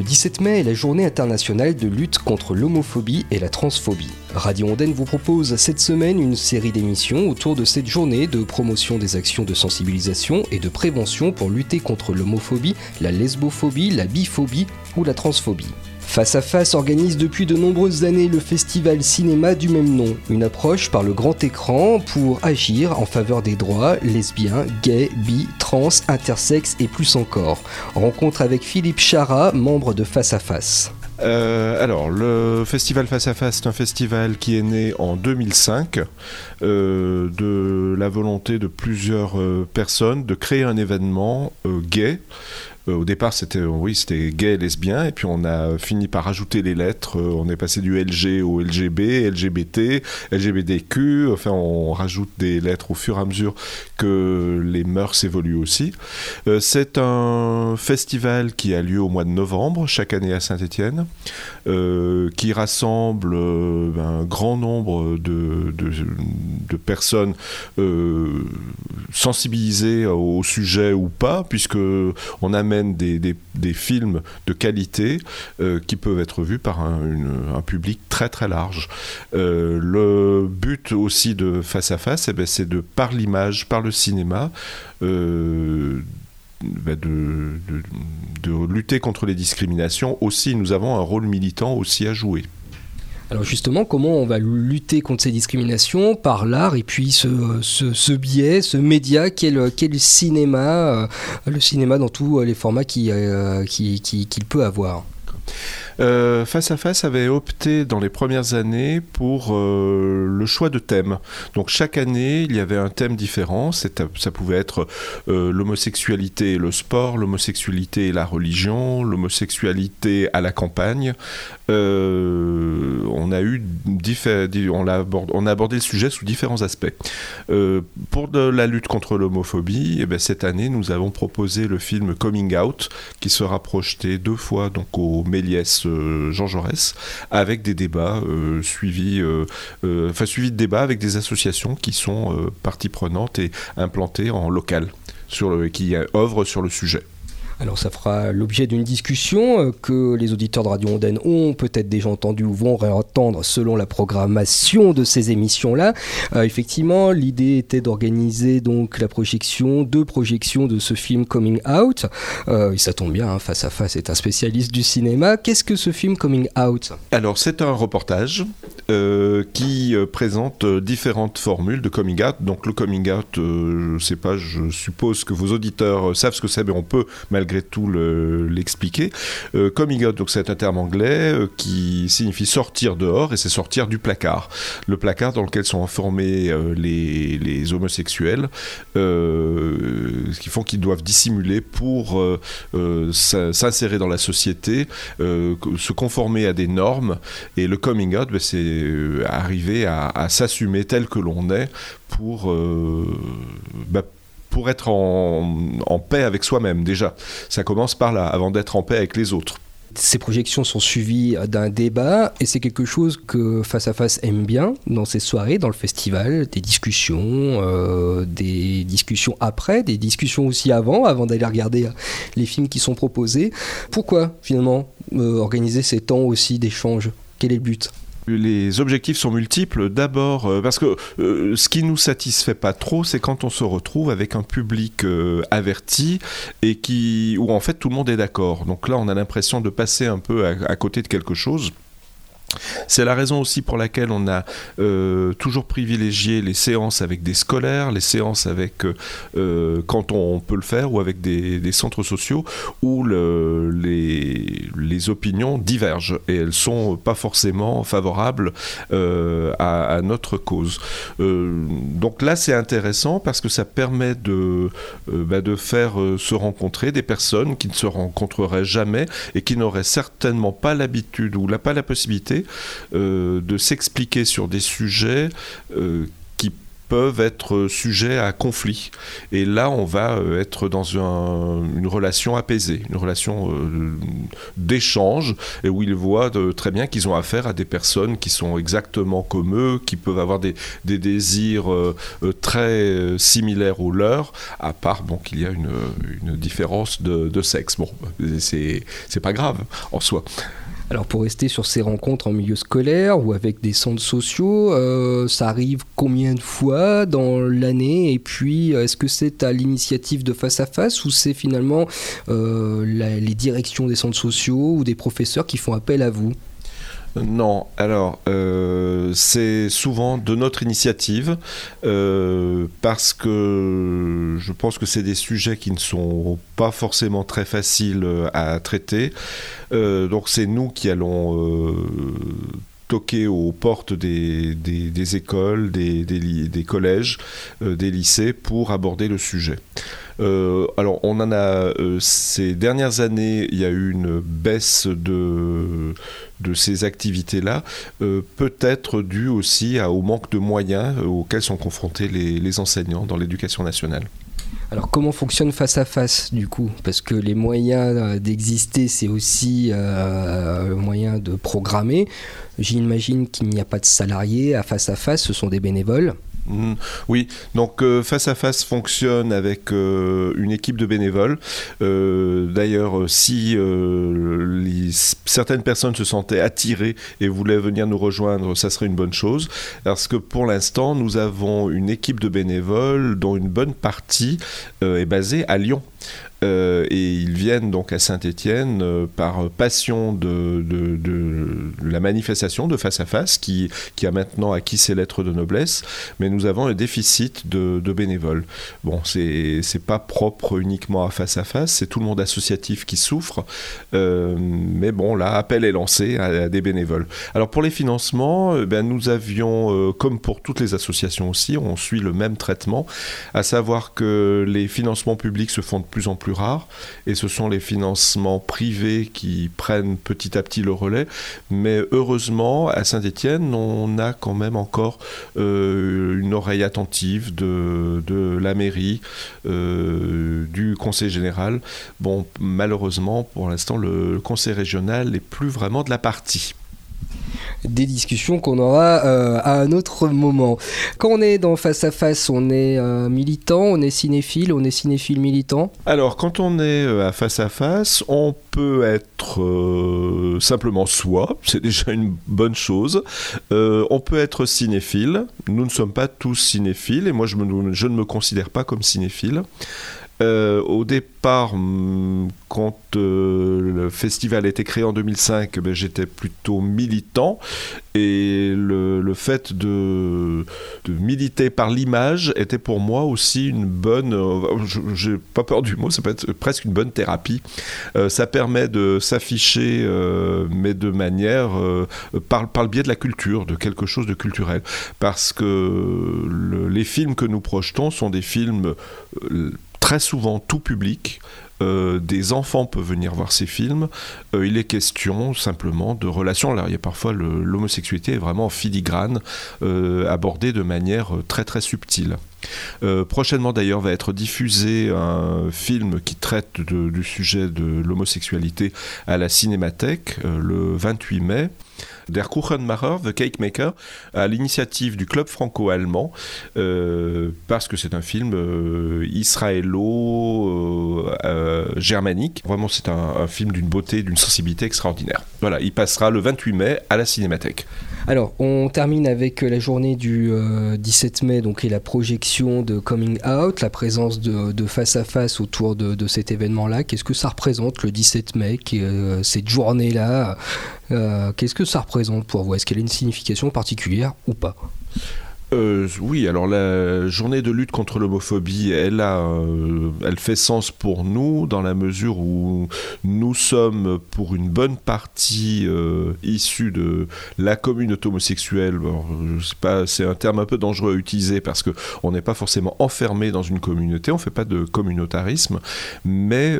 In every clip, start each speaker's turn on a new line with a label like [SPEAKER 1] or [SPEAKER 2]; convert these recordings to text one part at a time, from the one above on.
[SPEAKER 1] Le 17 mai est la journée internationale de lutte contre l'homophobie et la transphobie. Radio Ondaine vous propose cette semaine une série d'émissions autour de cette journée de promotion des actions de sensibilisation et de prévention pour lutter contre l'homophobie, la lesbophobie, la biphobie ou la transphobie. Face à Face organise depuis de nombreuses années le festival cinéma du même nom, une approche par le grand écran pour agir en faveur des droits lesbiens, gays, bi, trans, intersexes et plus encore. Rencontre avec Philippe Chara, membre de Face à Face.
[SPEAKER 2] Alors, le festival Face à Face, c'est un festival qui est né en 2005 de la volonté de plusieurs personnes de créer un événement gay. Au départ, c'était gay et lesbien, et puis on a fini par ajouter les lettres. On est passé du LG au LGB, LGBT, LGBTQ. Enfin, on rajoute des lettres au fur et à mesure que les mœurs évoluent aussi. C'est un festival qui a lieu au mois de novembre, chaque année à Saint-Étienne, qui rassemble un grand nombre de personnes sensibilisées au sujet ou pas, puisque on amène des films de qualité qui peuvent être vus par un public très très large. Le but aussi de Face à Face, c'est de, par l'image, par le cinéma, de lutter contre les discriminations. Aussi, nous avons un rôle militant aussi à jouer.
[SPEAKER 1] Alors justement, comment on va lutter contre ces discriminations par l'art et puis ce biais, ce média qu'est le cinéma dans tous les formats qu'il peut avoir.
[SPEAKER 2] Face à Face avait opté dans les premières années pour le choix de thèmes. Donc chaque année, il y avait un thème différent. Ça pouvait être l'homosexualité et le sport, l'homosexualité et la religion, l'homosexualité à la campagne. On a abordé le sujet sous différents aspects. Pour la lutte contre l'homophobie, cette année, nous avons proposé le film Coming Out, qui sera projeté 2 fois donc au Méliès Jean Jaurès, avec des débats suivis de débats avec des associations qui sont parties prenantes et implantées en local, qui œuvrent sur le sujet.
[SPEAKER 1] Alors ça fera l'objet d'une discussion que les auditeurs de Radio Ondaine ont peut-être déjà entendu ou vont réentendre selon la programmation de ces émissions-là. Effectivement, l'idée était d'organiser donc deux projections de ce film Coming Out. Et ça tombe bien, Face à Face est un spécialiste du cinéma. Qu'est-ce que ce film Coming Out ?
[SPEAKER 2] Alors c'est un reportage qui présente différentes formules de coming out. Donc le coming out, je suppose que vos auditeurs savent ce que c'est, mais on peut malgré tout l'expliquer. Coming out, donc c'est un terme anglais qui signifie sortir dehors, et c'est sortir du placard. Le placard dans lequel sont enfermés les homosexuels, ce qui font qu'ils doivent dissimuler pour s'insérer dans la société, se conformer à des normes. Et le coming out, c'est arriver à s'assumer tel que l'on est pour être en paix avec soi-même, déjà. Ça commence par là, avant d'être en paix avec les autres.
[SPEAKER 1] Ces projections sont suivies d'un débat, et c'est quelque chose que Face à Face aime bien dans ces soirées, dans le festival, des discussions après, des discussions aussi avant d'aller regarder les films qui sont proposés. Pourquoi, finalement, organiser ces temps aussi d'échange ? Quel est le but ?
[SPEAKER 2] Les objectifs sont multiples. D'abord, parce que ce qui nous satisfait pas trop, c'est quand on se retrouve avec un public averti et où en fait tout le monde est d'accord. Donc là, on a l'impression de passer un peu à côté de quelque chose. C'est la raison aussi pour laquelle on a toujours privilégié les séances avec des scolaires, les séances avec, quand on peut le faire, ou avec des centres sociaux où les opinions divergent et elles ne sont pas forcément favorables à notre cause. Donc là, c'est intéressant parce que ça permet de faire se rencontrer des personnes qui ne se rencontreraient jamais et qui n'auraient certainement pas l'habitude ou pas la possibilité de s'expliquer sur des sujets qui peuvent être sujets à conflit. Et là, on va être dans une relation apaisée, une relation d'échange, et où ils voient très bien qu'ils ont affaire à des personnes qui sont exactement comme eux, qui peuvent avoir des désirs très similaires aux leurs, à part qu'il y a une différence de sexe. Bon, c'est pas grave en soi.
[SPEAKER 1] Alors pour rester sur ces rencontres en milieu scolaire ou avec des centres sociaux, ça arrive combien de fois dans l'année? Et puis est-ce que c'est à l'initiative de Face à Face ou c'est finalement les directions des centres sociaux ou des professeurs qui font appel à vous?
[SPEAKER 2] Non, alors c'est souvent de notre initiative parce que je pense que c'est des sujets qui ne sont pas forcément très faciles à traiter. Donc c'est nous qui allons toquer aux portes des écoles, des collèges, des lycées pour aborder le sujet. Alors on en a ces dernières années, il y a eu une baisse de ces activités-là, peut-être due aussi au manque de moyens auxquels sont confrontés les enseignants dans l'éducation nationale.
[SPEAKER 1] Alors comment fonctionne Face à Face du coup? Parce que les moyens d'exister, c'est aussi le moyen de programmer. J'imagine qu'il n'y a pas de salariés à Face, ce sont des bénévoles.
[SPEAKER 2] Oui, donc Face à Face fonctionne avec une équipe de bénévoles. D'ailleurs, si certaines personnes se sentaient attirées et voulaient venir nous rejoindre, ça serait une bonne chose. Parce que pour l'instant, nous avons une équipe de bénévoles dont une bonne partie est basée à Lyon. Et ils viennent donc à Saint-Étienne par passion de la manifestation de Face à Face qui a maintenant acquis ses lettres de noblesse, mais nous avons un déficit de bénévoles. Bon, c'est pas propre uniquement à Face, c'est tout le monde associatif qui souffre, mais bon, là, appel est lancé à des bénévoles. Alors pour les financements, nous avions, comme pour toutes les associations aussi, on suit le même traitement, à savoir que les financements publics se font de plus en plus rares, et ce sont les financements privés qui prennent petit à petit le relais, mais heureusement à Saint-Étienne on a quand même encore une oreille attentive de la mairie, du conseil général. Bon, malheureusement pour l'instant le conseil régional n'est plus vraiment de la partie.
[SPEAKER 1] Des discussions qu'on aura à un autre moment. Quand on est dans Face à Face, on est militant, on est cinéphile militant.
[SPEAKER 2] Alors, quand on est à Face, on peut être simplement soi, c'est déjà une bonne chose. On peut être cinéphile, nous ne sommes pas tous cinéphiles, et moi je ne me considère pas comme cinéphile. Au départ, quand le festival a été créé en 2005, j'étais plutôt militant, et le fait de militer par l'image était pour moi aussi une bonne, j'ai pas peur du mot, ça peut être presque une bonne thérapie. Ça permet de s'afficher, mais de manière, par le biais de la culture, de quelque chose de culturel, parce que les films que nous projetons sont des films très souvent tout public. Des enfants peuvent venir voir ces films. Il est question simplement de relations. Alors, il y a parfois l'homosexualité est vraiment en filigrane, abordée de manière très très subtile. Prochainement d'ailleurs va être diffusé un film qui traite du sujet de l'homosexualité à la Cinémathèque le 28 mai. Der Kuchenmacher, The Cake Maker, à l'initiative du club franco-allemand, parce que c'est un film israélo-germanique. Vraiment, c'est un film d'une beauté, d'une sensibilité extraordinaire. Voilà, il passera le 28 mai à la Cinémathèque.
[SPEAKER 1] Alors, on termine avec la journée du 17 mai, donc, et la projection de Coming Out, la présence de Face à Face autour de cet événement-là. Qu'est-ce que ça représente le 17 mai, cette journée-là? Qu'est-ce que ça représente pour vous? Est-ce qu'elle a une signification particulière ou pas?
[SPEAKER 2] Oui, alors la journée de lutte contre l'homophobie, elle fait sens pour nous dans la mesure où nous sommes pour une bonne partie issus de la communauté homosexuelle. Alors, je sais pas, c'est un terme un peu dangereux à utiliser parce qu'on n'est pas forcément enfermé dans une communauté, on ne fait pas de communautarisme, mais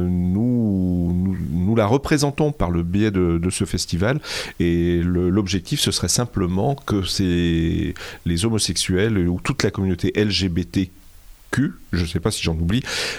[SPEAKER 2] nous la représentons par le biais de ce festival, et l'objectif ce serait simplement que les les homosexuels ou toute la communauté LGBTQ, je ne sais pas si j'en oublie,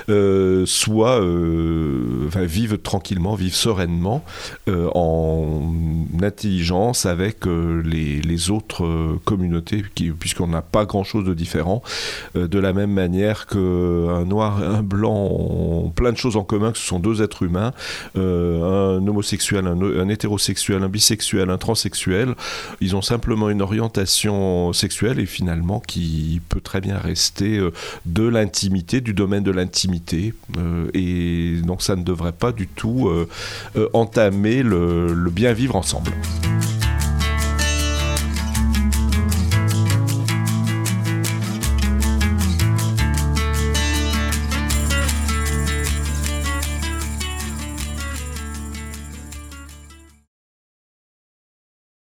[SPEAKER 2] vivent tranquillement, vivent sereinement, en intelligence avec les autres communautés, puisqu'on n'a pas grand-chose de différent. De la même manière qu'un noir et un blanc ont plein de choses en commun, que ce sont deux êtres humains, un homosexuel, un hétérosexuel, un bisexuel, un transsexuel, ils ont simplement une orientation sexuelle et finalement qui peut très bien rester de l'intimité, du domaine de l'intimité, et donc ça ne devrait pas du tout entamer le bien vivre ensemble.